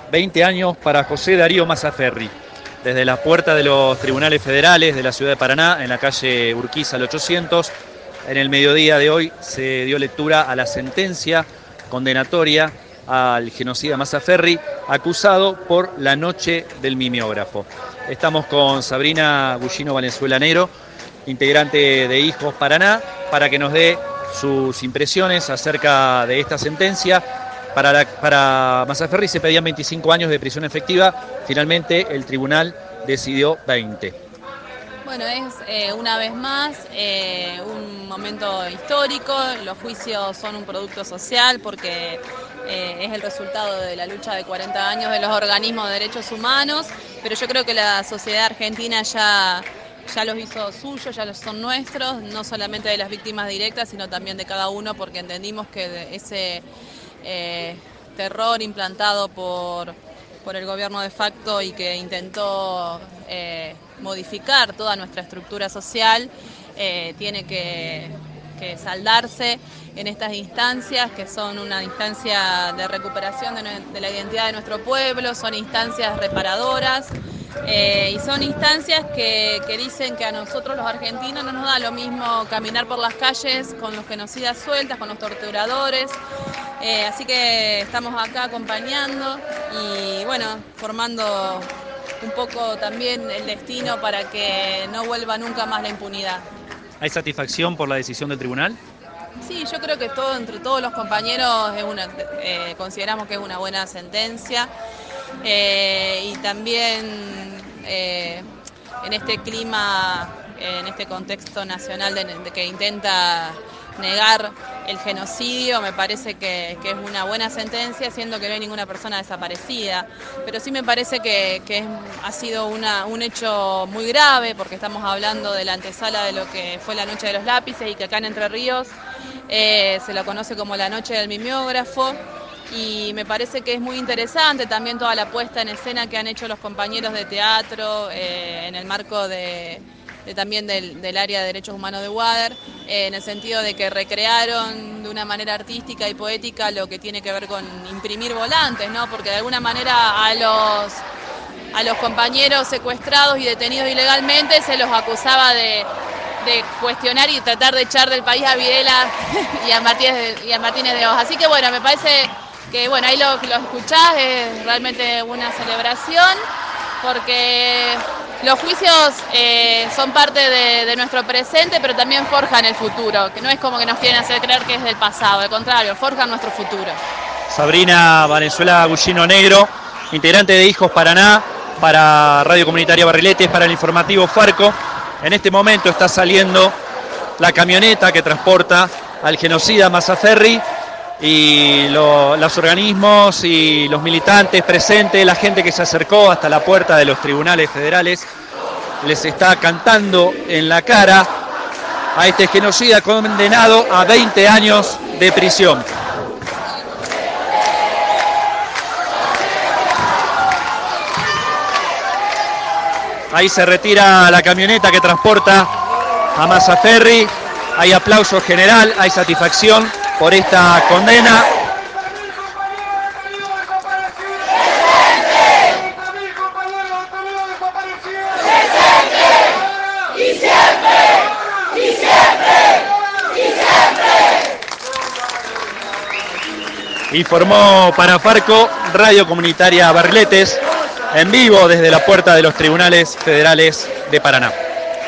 20 años para José Darío Mazzaferri. Desde las puertas de los tribunales federales de la ciudad de Paraná, en la calle Urquiza al 800, en el mediodía de hoy se dio lectura a la sentencia condenatoria al genocida Mazzaferri, acusado por la noche del mimeógrafo. Estamos con Sabrina Gugino Valenzuela Negro, integrante de Hijos Paraná, para que nos dé sus impresiones acerca de esta sentencia. Para Mazzaferri se pedían 25 años de prisión efectiva, finalmente el tribunal decidió 20. Bueno, es una vez más un momento histórico. Los juicios son un producto social porque es el resultado de la lucha de 40 años de los organismos de derechos humanos, pero yo creo que la sociedad argentina ya los hizo suyos, ya los son nuestros, no solamente de las víctimas directas, sino también de cada uno, porque entendimos que ese terror implantado por el gobierno de facto y que intentó modificar toda nuestra estructura social, tiene que saldarse en estas instancias, que son una instancia de recuperación de la identidad de nuestro pueblo, son instancias reparadoras, y son instancias que dicen que a nosotros los argentinos no nos da lo mismo caminar por las calles con los genocidas sueltas, con los torturadores. Así que estamos acá acompañando y bueno, formando un poco también el destino para que no vuelva nunca más la impunidad. ¿Hay satisfacción por la decisión del tribunal? Sí, yo creo que entre todos los compañeros consideramos que es una buena sentencia, y también en este clima, en este contexto nacional de que intenta negar el genocidio, me parece que es una buena sentencia, siendo que no hay ninguna persona desaparecida. Pero sí me parece que ha sido un hecho muy grave, porque estamos hablando de la antesala de lo que fue la Noche de los Lápices, y que acá en Entre Ríos se lo conoce como la Noche del Mimeógrafo. Y me parece que es muy interesante también toda la puesta en escena que han hecho los compañeros de teatro en el marco también del área de derechos humanos de UADER, en el sentido de que recrearon de una manera artística y poética lo que tiene que ver con imprimir volantes, ¿no? Porque de alguna manera a los compañeros secuestrados y detenidos ilegalmente se los acusaba de cuestionar y tratar de echar del país a Videla y a Martínez de Hoz. Así que bueno, me parece que bueno, ahí lo escuchás, es realmente una celebración, porque los juicios son parte de nuestro presente, pero también forjan el futuro, que no es como que nos quieren hacer creer que es del pasado, al contrario, forjan nuestro futuro. Sabrina Valenzuela Gugino Negro, integrante de Hijos Paraná, para Radio Comunitaria Barriletes, para el informativo Farco. En este momento está saliendo la camioneta que transporta al genocida Mazzaferri, y los organismos y los militantes presentes, la gente que se acercó hasta la puerta de los tribunales federales, les está cantando en la cara a este genocida condenado a 20 años de prisión. Ahí se retira la camioneta que transporta a Mazzaferri, hay aplauso general, hay satisfacción por esta condena. Informó para Farco, Radio Comunitaria Barriletes, en vivo desde la puerta de los tribunales federales de Paraná.